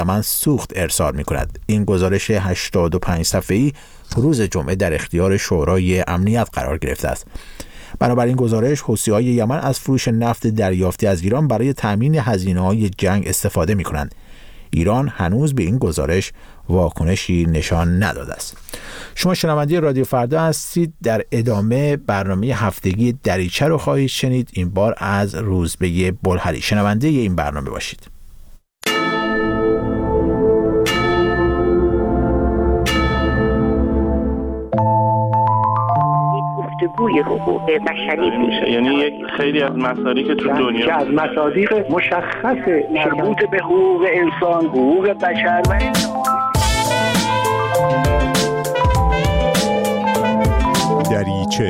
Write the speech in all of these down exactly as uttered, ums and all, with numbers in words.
یمن سوخت ارسال می‌کند. این گزارش هشتاد و پنج صفحه‌ای روز جمعه در اختیار شورای امنیت قرار گرفته است. بنابراین گزارش حوثی‌های یمن از فروش نفت دریافتی از ایران برای تامین هزینه‌های جنگ استفاده می‌کنند. ایران هنوز به این گزارش واکنشی نشان نداده است. شما شنونده رادیو فردا هستید. در ادامه برنامه هفتگی دریچه رو خواهید شنید. این بار از روزبه بلهری. شنونده این برنامه باشید. گفتگوی حقوق بشری میشه، یعنی یک خیلی از مصادیق که تو دنیا که از مصادیق مشخص مربوط به حقوق انسان، حقوق بشر و دریچه.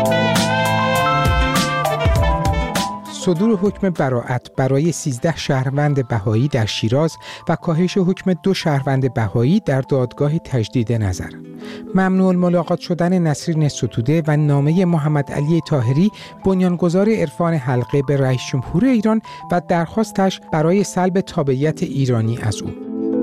صدور حکم براءت برای سیزده شهروند بهایی در شیراز و کاهش حکم دو شهروند بهایی در دادگاه تجدید نظر. ممنوع الملاقات شدن نسرین ستوده و نامه محمد علی طاهری بنیانگذار عرفان حلقه به رئیس جمهور ایران و درخواستش برای سلب تابعیت ایرانی از او.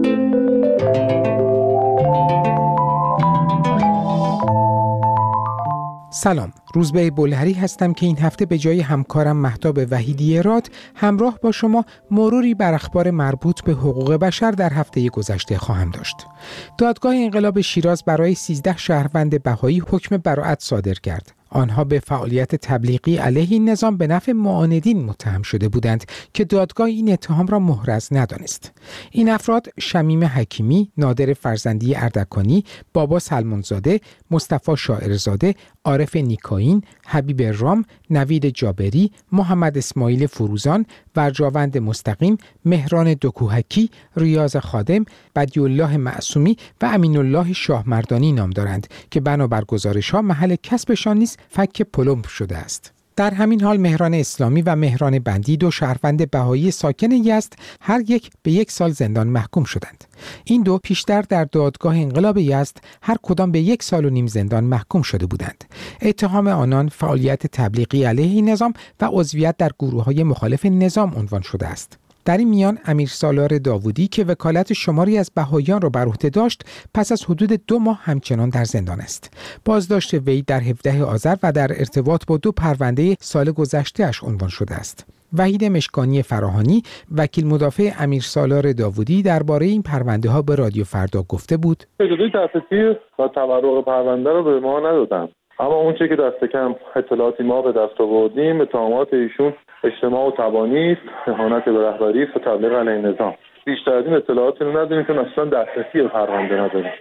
سلام، روزبه بلهری هستم که این هفته به جای همکارم مهتاب وحیدی اراد همراه با شما مروری بر اخبار مربوط به حقوق بشر در هفته گذشته خواهم داشت. دادگاه انقلاب شیراز برای سیزده شهروند بهایی حکم براءت صادر کرد. آنها به فعالیت تبلیغی علیه این نظام به نفع معاندین متهم شده بودند که دادگاه این اتهام را محرز ندانست. این افراد شمیم حکیمی، نادر فرزندی اردکانی، بابا سلمانزاده، مصطفی شاعرزاده، عارف نیکاین، حبیب رام، نوید جابری، محمد اسماعیل فروزان، ورجاوند مستقیم، مهران دکوهکی، ریاض خادم، بدیالله معصومی و امین الله شاهمردانی نام دارند که بنابر گزارش‌ها محل کسبشان نیز فک پلمب شده است. در همین حال مهران اسلامی و مهران بندی، دو شهروند بهایی ساکن یزد، هر یک به یک سال زندان محکوم شدند. این دو پیشتر در دادگاه انقلاب یزد هر کدام به یک سال و نیم زندان محکوم شده بودند. اتهام آنان فعالیت تبلیغی علیه این نظام و عضویت در گروه‌های مخالف نظام عنوان شده است. در این میان امیر سالار داوودی که وکالت شماری از بهاییان را بر عهده داشت، پس از حدود دو ماه همچنان در زندان است. بازداشت وی در هفدهم آذر و در ارتباط با دو پرونده سال گذشته اش عنوان شده است. وحید مشکانی فراهانی، وکیل مدافع امیر سالار داوودی، درباره این پرونده ها به رادیو فردا گفته بود: اجازه تفصیلی و تورق پرونده رو به ما ندادن، اما اون چیزی که دست کم اطلاعاتی ما به دست آوردیم، اتهامات ایشون اجتماع و تبانی است، اهانت به رهبری و تبلیغ علیه نظام. بیشتر از این اطلاعاتی رو نداریم چون اصلا دسترسی به پرونده نداریم.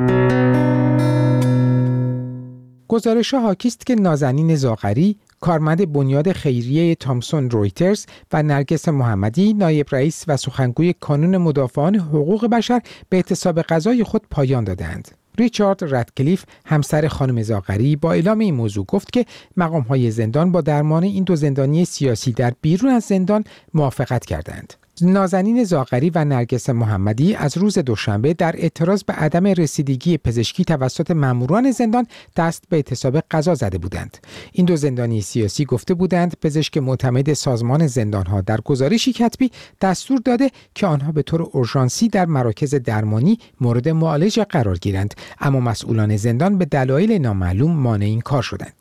گزارش‌ها حاکی است که نازنین زاغری، کارمند بنیاد خیریه تامسون رویترز، و نرگس محمدی، نایب رئیس و سخنگوی کانون مدافعان حقوق بشر، به اعتصاب غذای خود پایان دادند. ریچارد رادکلیف، همسر خانم زاغری، با اعلام این موضوع گفت که مقام‌های زندان با درمان این دو زندانی سیاسی در بیرون از زندان موافقت کردند. نازنین زاغری و نرگس محمدی از روز دوشنبه در اعتراض به عدم رسیدگی پزشکی توسط ماموران زندان دست به اعتصاب غذا زده بودند. این دو زندانی سیاسی گفته بودند پزشک معتمد سازمان زندان‌ها در گزارشی کتبی دستور داده که آنها به طور اورژانسی در مراکز درمانی مورد معالجه قرار گیرند، اما مسئولان زندان به دلایل نامعلوم مانع این کار شدند.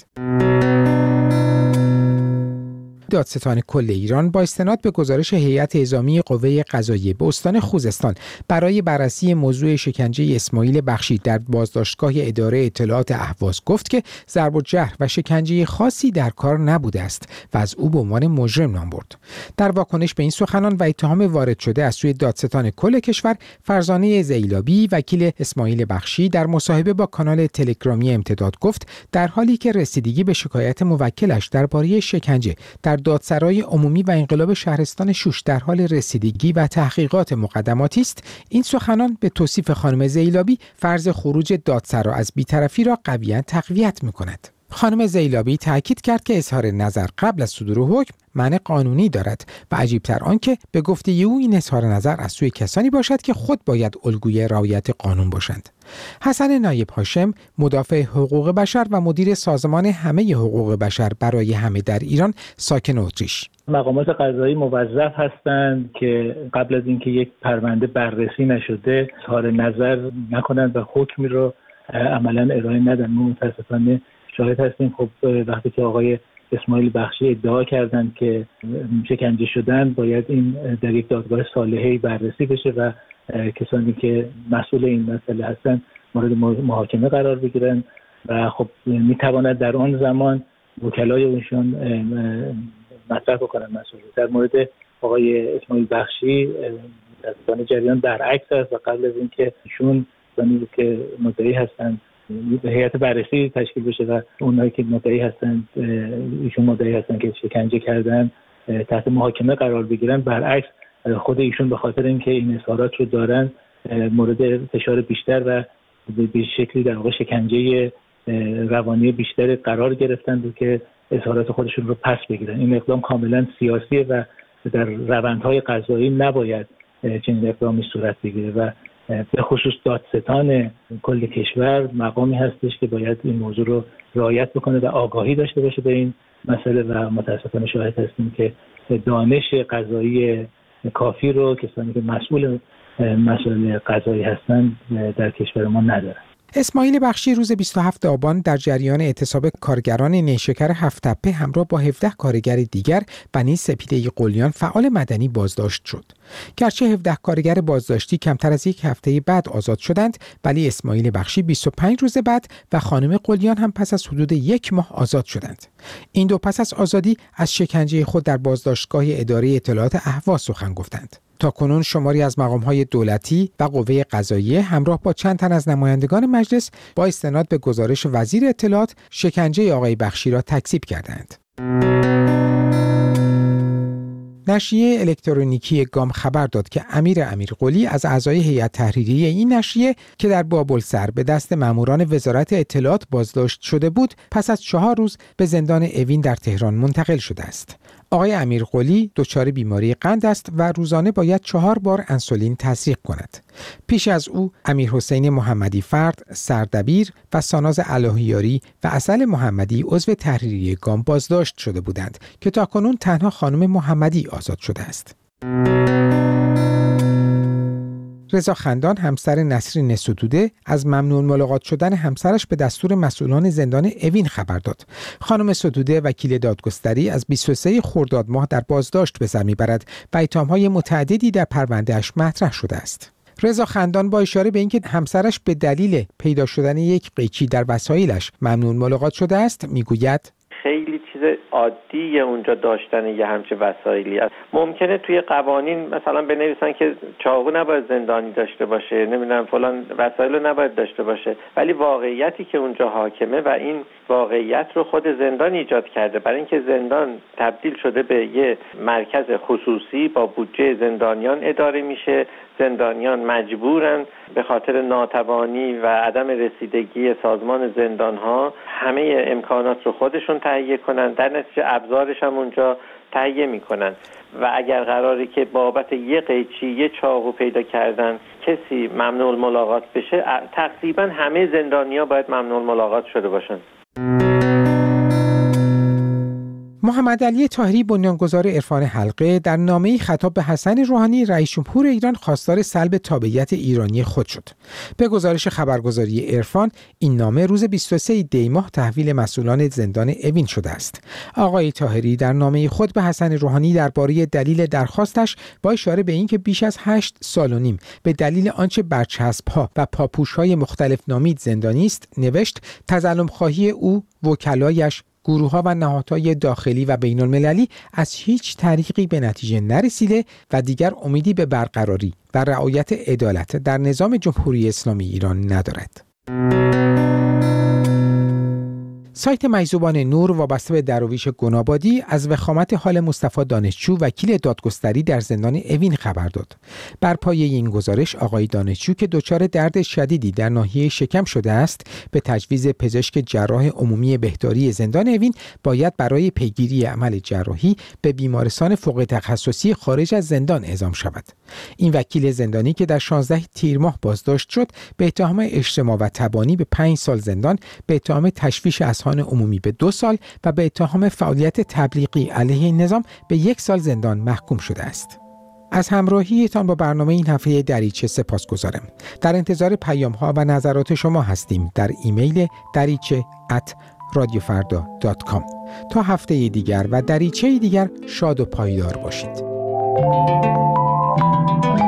دادستان کل ایران با استناد به گزارش هیئت اعزامی قوه قضاییه به استان خوزستان برای بررسی موضوع شکنجه اسماعیل بخشی در بازداشتگاه اداره اطلاعات اهواز گفت که ضرب و جرح و شکنجه خاصی در کار نبوده است و از او به عنوان مجرم نام برد. در واکنش به این سخنان و اتهام وارد شده از سوی دادستان کل کشور، فرزانه زیلابی، وکیل اسماعیل بخشی، در مصاحبه با کانال تلگرامی امتداد گفت در حالی که رسیدگی به شکایت موکلش درباره شکنجه در دادسرای عمومی و انقلاب شهرستان شوش در حال رسیدگی و تحقیقات مقدماتی است، این سخنان به توصیف خانم زیلابی فرض خروج دادسرا از بی‌طرفی را قویاً تقویت می‌کند. خانم زیلابی تاکید کرد که اظهار نظر قبل از صدور حکم معنی قانونی دارد و عجیب‌تر آنکه به گفته او این اظهار نظر از سوی کسانی باشد که خود باید الگوی رعایت قانون باشند. حسن نایب هاشم، مدافع حقوق بشر و مدیر سازمان همه حقوق بشر برای همه در ایران، ساکن اتریش: مقامات قضایی موظف هستند که قبل از اینکه یک پرونده بررسی نشده اظهار نظر نکنند و حکمی رو عملاً ارائه ندن. ما متاسفانه شاهد هستیم خب وقتی که آقای اسماعیل بخشی ادعا کردند که شکنجه شدن، باید این در یک دادگاه صالحه‌ای بررسی بشه و کسانی که مسئول این مسئله هستند مورد محاکمه قرار بگیرن و خب میتواند در آن زمان وکلای اونشون مطرح بکنن مسئله. در مورد آقای اسماعیل بخشی در جریان برعکس است و قبل از اینکه ایشون زمانی که مدعی هستند هیئت بررسی تشکیل بشه و اونایی که مدعی هستند ایشون مدعی هستند که شکنجه کردن تحت محاکمه قرار بگیرن، برعکس خود ایشون به خاطر اینکه این اظهارات رو دارن مورد فشار بیشتر و به شکلی در واقع شکنجه روانی بیشتر قرار گرفتند و که اظهارات خودشون رو پس بگیرن. این اقدام کاملا سیاسیه و در روندهای قضایی نباید چنین اقدامی صورت بگیره و به خصوص دادستان کل کشور مقامی هستش که باید این موضوع رو رعایت بکنه و آگاهی داشته باشه به این مسئله و متاسفانه شاهد هستیم که دانش قضایی کافی رو کسانی که مسئول مسائل قضایی هستند در کشور ما ندارن. اسماعیل بخشی روز بیست و هفتم آبان در جریان اعتصاب کارگران نیشکر هفت تپه همراه با هفده کارگر دیگر بنی سپیده قلیان فعال مدنی بازداشت شد. گرچه هفده کارگر بازداشتی کمتر از یک هفته بعد آزاد شدند، ولی اسماعیل بخشی بیست و پنج روز بعد و خانم قلیان هم پس از حدود یک ماه آزاد شدند. این دو پس از آزادی از شکنجه خود در بازداشتگاه اداره اطلاعات اهواز سخن گفتند. تاکنون شماری از مقام‌های دولتی و قوه قضاییه همراه با چند تن از نمایندگان مجلس با استناد به گزارش وزیر اطلاعات شکنجه آقای بخشی را تکذیب کردند. نشریه الکترونیکی گام خبر داد که امیر امیرقلی از اعضای هیئت تحریریه این نشریه که در بابلسر به دست ماموران وزارت اطلاعات بازداشت شده بود، پس از چهار روز به زندان اوین در تهران منتقل شده است. آقای امیرقلی دچار بیماری قند است و روزانه باید چهار بار انسولین تزریق کند. پیش از او امیر حسین محمدی فرد، سردبیر و ساناز الهیاری و عسل محمدی عضو تحریریه گام بازداشت شده بودند که تاکنون تنها خانم محمدی آزاد شده است. رضا خندان همسر نسرین ستوده از ممنوع ملاقات شدن همسرش به دستور مسئولان زندان اوین خبر داد. خانم ستوده وکیل دادگستری از بیست و سوم خرداد ماه در بازداشت به سر میبرد و اتهام‌های متعددی در پرونده‌اش مطرح شده است. رضا خندان با اشاره به اینکه همسرش به دلیل پیدا شدن یک قیچی در وسایلش ممنوع ملاقات شده است میگوید خیلی چیز عادیه اونجا داشتن یه همچه وسایلی است. ممکنه توی قوانین مثلا بنویسن که چاقو نباید زندانی داشته باشه، نمیدونم فلان وسایل رو نباید داشته باشه، ولی واقعیتی که اونجا حاکمه و این واقعیت رو خود زندان ایجاد کرده، برای اینکه زندان تبدیل شده به یه مرکز خصوصی با بودجه زندانیان اداره میشه. زندانیان مجبورن به خاطر ناتوانی و عدم رسیدگی سازمان زندانها همه امکانات رو خودشون تهیه کنن، در نتیجه ابزارش هم اونجا تهیه میکنن و اگر قراره که بابت یه قیچی یه چاقو پیدا کردن کسی ممنوع ملاقات بشه، تقریبا همه زندانی‌ها باید ممنوع ملاقات شده باشن. محمد علی طاهری بنیانگذار عرفان حلقه در نامه‌ای خطاب به حسن روحانی رئیس جمهور ایران خواستار سلب تابعیت ایرانی خود شد. به گزارش خبرگزاری عرفان این نامه روز بیست و سوم دی ماه تحویل مسئولان زندان اوین شده است. آقای طاهری در نامه خود به حسن روحانی درباره دلیل درخواستش با اشاره به اینکه بیش از هشت سال و نیم به دلیل آنچه برچسب‌ها و پاپوش‌های مختلف نامید زندانی است نوشت تظلم خواهی او، وکلایش، گروه‌ها و نهادهای داخلی و بین المللی از هیچ طریقی به نتیجه نرسیده و دیگر امیدی به برقراری و رعایت عدالت در نظام جمهوری اسلامی ایران ندارد. سایت مجذوبان نور وابسته به درویش گنابادی از وخامت حال مصطفی دانشجو وکیل دادگستری در زندان اوین خبر داد. بر پایه این گزارش آقای دانشجو که دچار درد شدیدی در ناحیه شکم شده است به تجویز پزشک جراح عمومی بهداری زندان اوین باید برای پیگیری عمل جراحی به بیمارستان فوق تخصصی خارج از زندان اعزام شود. این وکیل زندانی که در شانزده تیر ماه بازداشت شد به اتهام اجتماع و تبانی به پنج سال زندان، به اتهام تشویش اذهان عمومی به دو سال و به اتهام فعالیت تبلیغی علیه این نظام به یک سال زندان محکوم شده است. از همراهیتان با برنامه این هفته دریچه سپاسگزارم. در انتظار پیام‌ها و نظرات شما هستیم در ایمیل دریچه ات رادیو فردا دات کام. تا هفته دیگر و دریچه دیگر شاد و پایدار باشید.